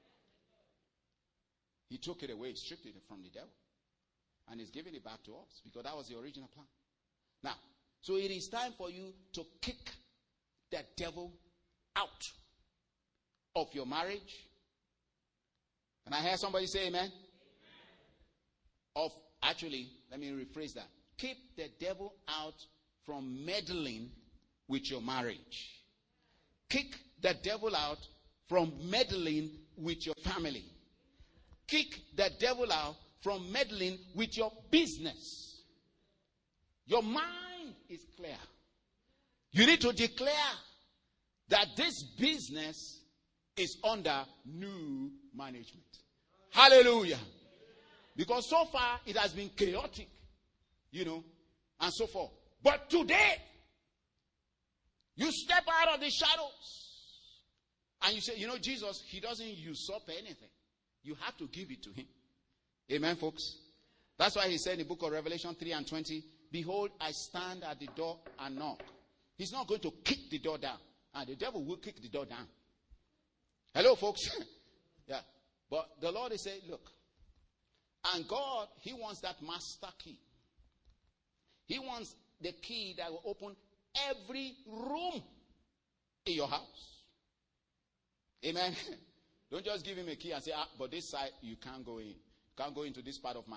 He took it away, stripped it from the devil. And he's giving it back to us because that was the original plan. Now, so it is time for you to kick the devil out of your marriage. Can I hear somebody say amen? Amen. Of, actually, let me rephrase that. Keep the devil out from meddling with your marriage. Kick the devil out from meddling with your family. Kick the devil out from meddling with your business. Your mind is clear. You need to declare that this business is under new management. Hallelujah. Because so far it has been chaotic, you know, and so forth. But today, you step out of the shadows and you say, you know, Jesus, he doesn't usurp anything. You have to give it to him. Amen, folks? That's why he said in the book of Revelation three and twenty, behold, I stand at the door and knock. He's not going to kick the door down. And the devil will kick the door down. Hello, folks? Yeah. But the Lord is saying, look. And God, he wants that master key. He wants the key that will open every room in your house. Amen. Don't just give him a key and say, ah, but this side, you can't go in. You can't go into this part of my life.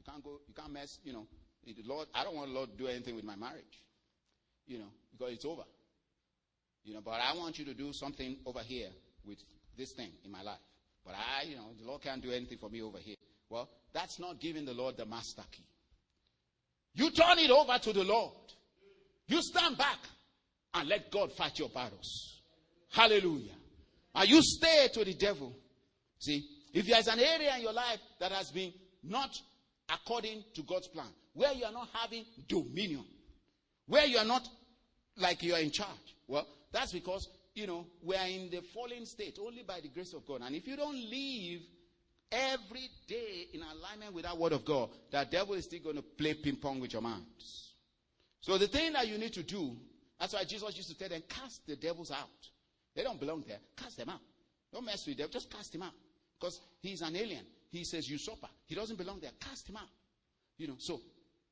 You can't go, you can't mess, you know. The Lord, I don't want the Lord to do anything with my marriage, you know, because it's over. You know, but I want you to do something over here with this thing in my life. But I, you know, the Lord can't do anything for me over here. Well, that's not giving the Lord the master key. You turn it over to the Lord. You stand back and let God fight your battles. Hallelujah. And you stay to the devil. See, if there's an area in your life that has been not according to God's plan, where you are not having dominion, where you are not like you are in charge, well, that's because, you know, we are in the fallen state only by the grace of God. And if you don't live every day in alignment with that word of God, that devil is still going to play ping pong with your minds. So the thing that you need to do, that's why Jesus used to tell them, cast the devils out. They don't belong there. Cast them out. Don't mess with them. Just cast him out. Because he's an alien. He says usurper. He doesn't belong there. Cast him out. You know, so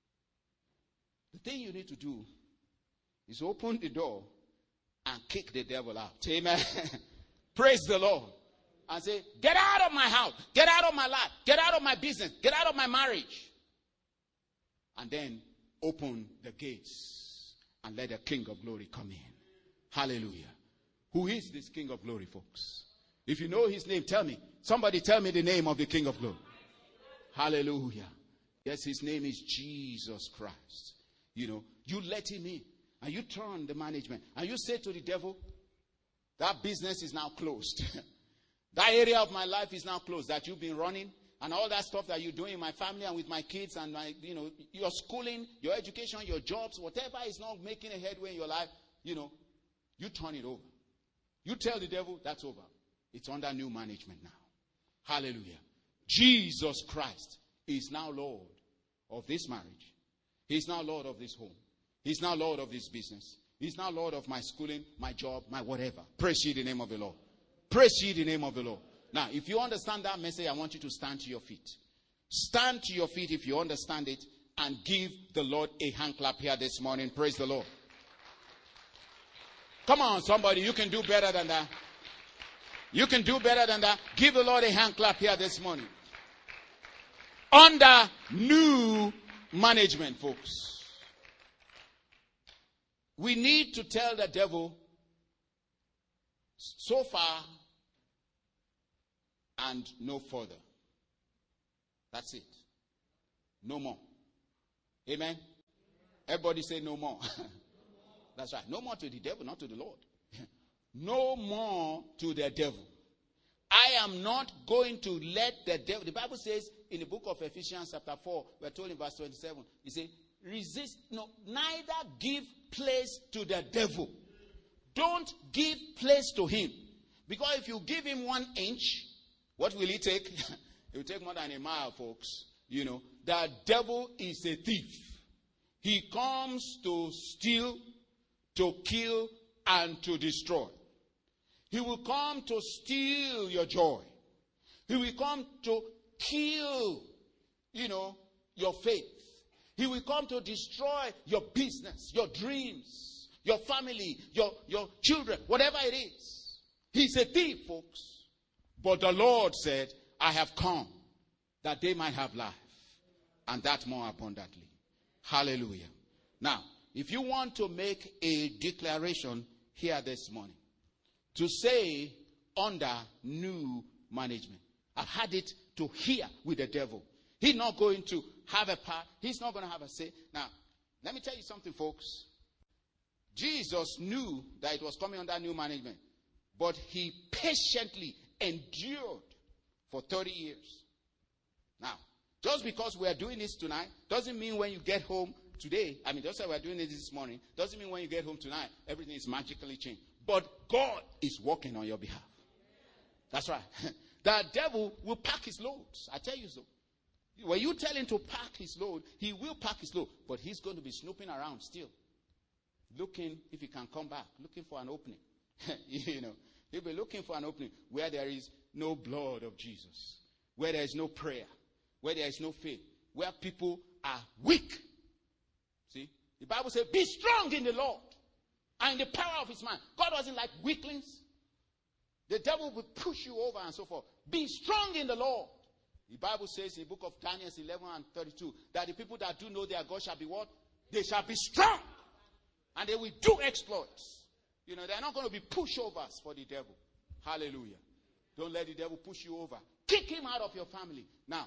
the thing you need to do is open the door and kick the devil out. Amen. Praise the Lord. And say, get out of my house. Get out of my life. Get out of my business. Get out of my marriage. And then open the gates and let the King of Glory come in. Hallelujah. Who is this King of Glory, folks? If you know his name, tell me. Somebody tell me the name of the King of Glory. Hallelujah. Yes, his name is Jesus Christ. You know, you let him in and you turn the management and you say to the devil, that business is now closed. That area of my life is now closed that you've been running, and all that stuff that you're doing in my family and with my kids and my, you know, your schooling, your education, your jobs, whatever is not making a headway in your life, you know, you turn it over. You tell the devil, that's over. It's under new management now. Hallelujah. Jesus Christ is now Lord of this marriage. He's now Lord of this home. He's now Lord of this business. He's now Lord of my schooling, my job, my whatever. Praise ye the name of the Lord. Praise ye the name of the Lord. Now, if you understand that message, I want you to stand to your feet. Stand to your feet if you understand it, and give the Lord a hand clap here this morning. Praise the Lord. Come on, somebody. You can do better than that. You can do better than that. Give the Lord a hand clap here this morning. Under new management, folks. We need to tell the devil, so far and no further. That's it. No more. Amen. Everybody say no more. That's right. No more to the devil, not to the Lord. No more to the devil. I am not going to let the devil. The Bible says in the book of Ephesians chapter four, we're told in verse twenty-seven, it says, resist, no, neither give place to the devil. Don't give place to him. Because if you give him one inch, what will he take? It will take more than a mile, folks. You know, the devil is a thief. He comes to steal, to kill, and to destroy. He will come to steal your joy. He will come to kill, you know, your faith. He will come to destroy your business, your dreams, your family, your, your children, whatever it is. He's a thief, folks. But the Lord said, I have come that they might have life, and that more abundantly. Hallelujah. Now, if you want to make a declaration here this morning, to say under new management, I've had it to hear with the devil. He's not going to have a part. He's not going to have a say. Now, let me tell you something, folks. Jesus knew that it was coming under new management, but he patiently endured for thirty years. Now, just because we are doing this tonight doesn't mean when you get home today, I mean, just like we're doing this this morning, doesn't mean when you get home tonight, everything is magically changed. But God is working on your behalf. That's right. The devil will pack his loads. I tell you so. When you tell him to pack his load, he will pack his load. But he's going to be snooping around still, looking if he can come back, looking for an opening. You know, he'll be looking for an opening where there is no blood of Jesus, where there is no prayer, where there is no faith, where people are weak. See, the Bible says, be strong in the Lord and in the power of his mind. God doesn't like weaklings. The devil will push you over and so forth. Be strong in the Lord The Bible says in the book of Daniel eleven and thirty-two that the people that do know their God shall be what? They shall be strong. And they will do exploits. You know, they're not going to be pushovers for the devil. Hallelujah. Don't let the devil push you over. Kick him out of your family. Now,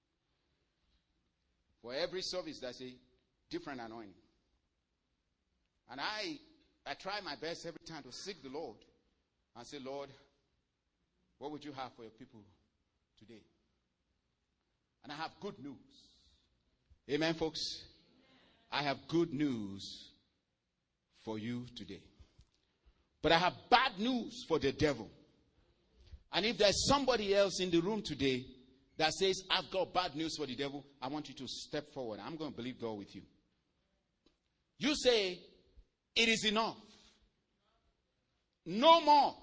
for every service, there's a different anointing. And I, I try my best every time to seek the Lord and say, Lord, what would you have for your people today? And I have good news. Amen, folks? I have good news for you today. But I have bad news for the devil. And if there's somebody else in the room today that says, I've got bad news for the devil, I want you to step forward. I'm going to believe God with you. You say, it is enough. No more.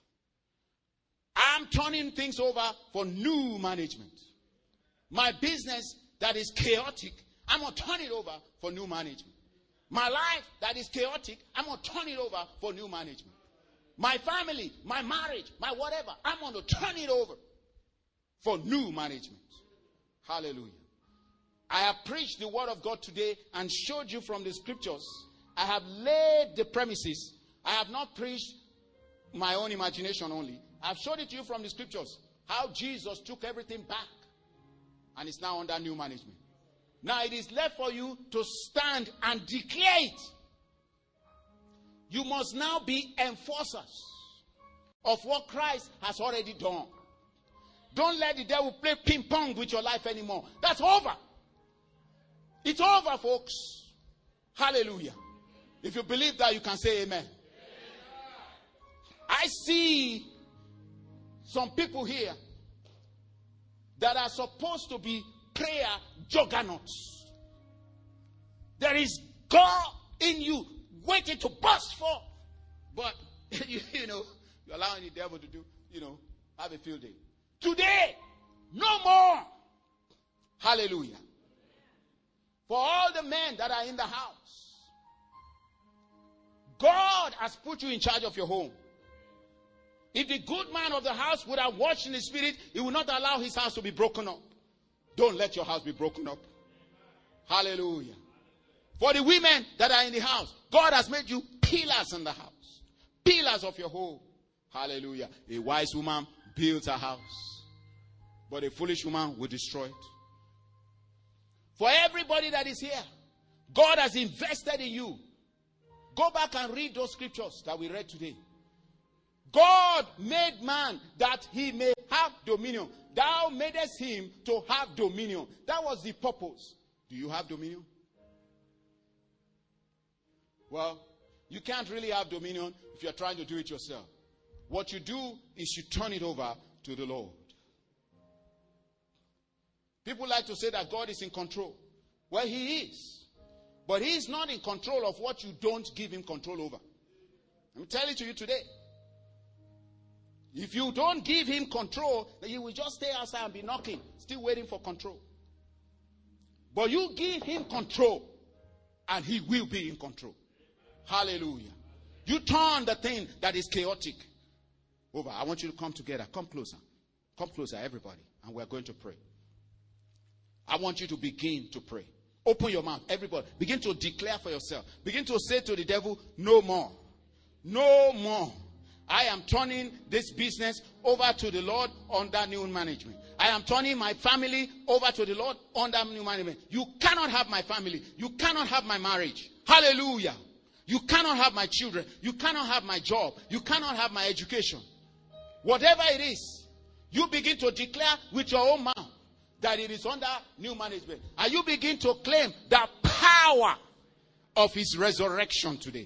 I'm turning things over for new management. My business that is chaotic, I'm going to turn it over for new management. My life that is chaotic, I'm going to turn it over for new management. My family, my marriage, my whatever, I'm going to turn it over for new management. Hallelujah. I have preached the word of God today and showed you from the scriptures. I have laid the premises. I have not preached my own imagination only. I've showed it to you from the scriptures. How Jesus took everything back and is now under new management. Now it is left for you to stand and declare it. You must now be enforcers of what Christ has already done. Don't let the devil play ping pong with your life anymore. That's over. It's over, folks. Hallelujah. If you believe that, you can say amen. I see some people here that are supposed to be prayer juggernauts. There is God in you waiting to burst forth. But, you, you know, you're allowing the devil to do, you know, have a field day. Today, no more. Hallelujah. For all the men that are in the house, God has put you in charge of your home. If the good man of the house would have watched in the spirit, he would not allow his house to be broken up. Don't let your house be broken up. Hallelujah. For the women that are in the house, God has made you pillars in the house. Pillars of your home. Hallelujah. A wise woman builds a house, but a foolish woman will destroy it. For everybody that is here, God has invested in you. Go back and read those scriptures that we read today. God made man that he may have dominion. Thou madest him to have dominion. That was the purpose. Do you have dominion? Well, you can't really have dominion if you're trying to do it yourself. What you do is you turn it over to the Lord. People like to say that God is in control. Well, he is. But he is not in control of what you don't give him control over. I'm telling it to you today. If you don't give him control, then you will just stay outside and be knocking, still waiting for control. But you give him control, and he will be in control. Hallelujah. You turn the thing that is chaotic over. I want you to come together. Come closer. Come closer, everybody. And we're going to pray. I want you to begin to pray. Open your mouth, everybody. Begin to declare for yourself. Begin to say to the devil, no more. No more. I am turning this business over to the Lord under new management. I am turning my family over to the Lord under new management. You cannot have my family. You cannot have my marriage. Hallelujah. You cannot have my children. You cannot have my job. You cannot have my education. Whatever it is, you begin to declare with your own mouth that it is under new management. And you begin to claim the power of his resurrection today.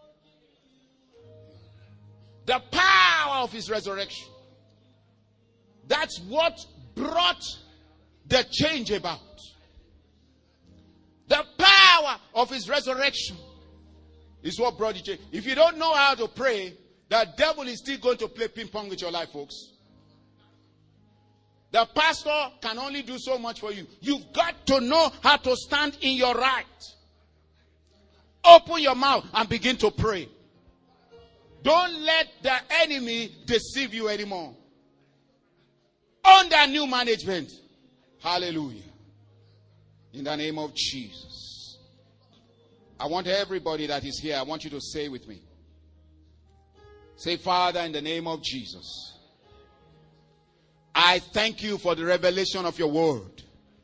The power of his resurrection. That's what brought the change about. The power of his resurrection is what brought the change. If you don't know how to pray, the devil is still going to play ping pong with your life, folks. The pastor can only do so much for you. You've got to know how to stand in your right. Open your mouth and begin to pray. Don't let the enemy deceive you anymore. Under new management, Hallelujah. In the name of Jesus. I want everybody that is here, I want you to say with me. Say, Father, in the name of Jesus, I thank you for the revelation of your word.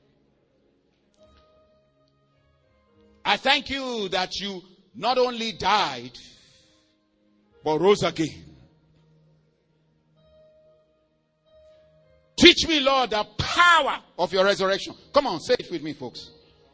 I thank you that you not only died, but rose again. Teach me, Lord, the power of your resurrection. Come on, say it with me, folks.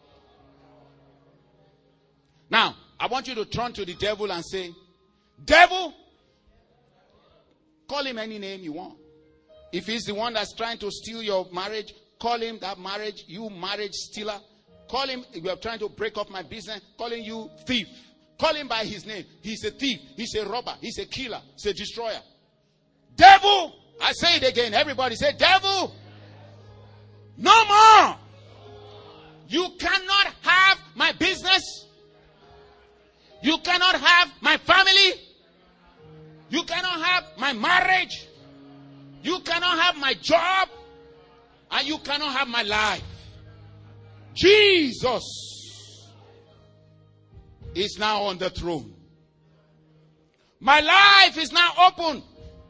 Now, I want you to turn to the devil and say, devil, call him any name you want. If he's the one that's trying to steal your marriage, call him that marriage, you marriage stealer. Call him, if you are trying to break up my business, calling you thief. Call him by his name. He's a thief. He's a robber. He's a killer. He's a destroyer. Devil! I say it again. Everybody say, devil! No more! You cannot have my business. You cannot have my family. You cannot have my marriage. You cannot have my job. And you cannot have my life. Jesus is now on the throne. My life is now open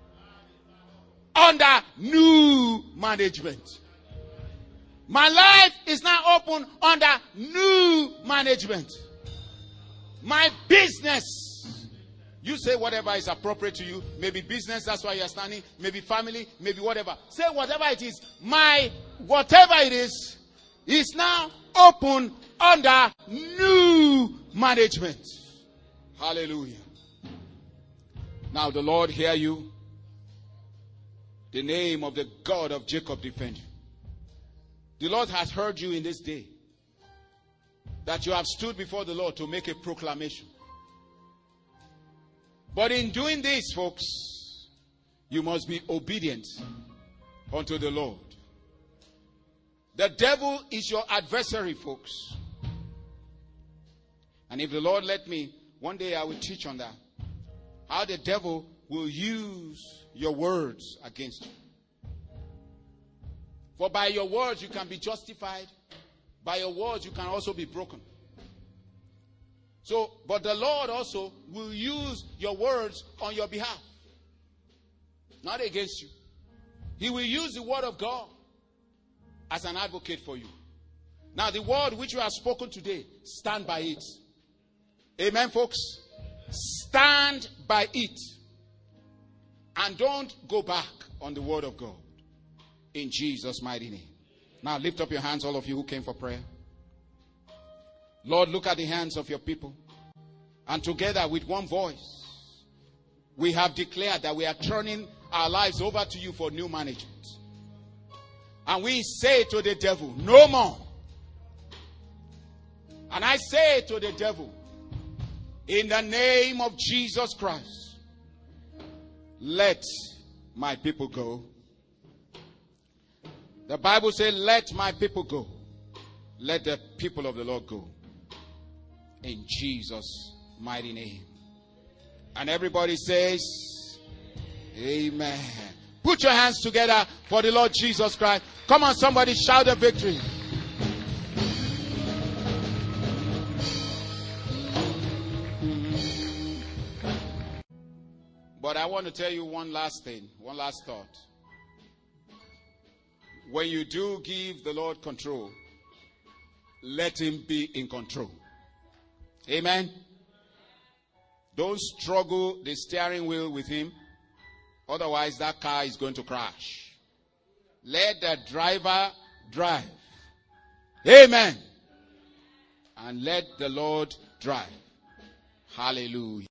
under new management. My life is now open under new management. My business. You say whatever is appropriate to you. Maybe business, that's why you're standing. Maybe family, maybe whatever. Say whatever it is. My whatever it is, is now open under new management. Hallelujah. Now the Lord hear you. The name of the God of Jacob defend you. The Lord has heard you in this day. That you have stood before the Lord to make a proclamation. But in doing this, folks, you must be obedient unto the Lord. The devil is your adversary, folks. And if the Lord let me, one day I will teach on that. How the devil will use your words against you. For by your words you can be justified. By your words you can also be broken. So, but the Lord also will use your words on your behalf. Not against you. He will use the word of God as an advocate for you. Now the word which you have spoken today, stand by it. Amen, folks? Stand by it. And don't go back on the word of God. In Jesus' mighty name. Now lift up your hands, all of you who came for prayer. Lord, look at the hands of your people. And together with one voice, we have declared that we are turning our lives over to you for new management. And we say to the devil, no more. And I say to the devil, in the name of Jesus Christ, let my people go. The Bible says, let my people go. Let the people of the Lord go. In Jesus' mighty name. And everybody says, amen. Put your hands together for the Lord Jesus Christ. Come on, somebody shout a victory. But I want to tell you one last thing, one last thought. When you do give the Lord control, let him be in control. Amen. Don't struggle the steering wheel with him. Otherwise, that car is going to crash. Let the driver drive. Amen. And let the Lord drive. Hallelujah.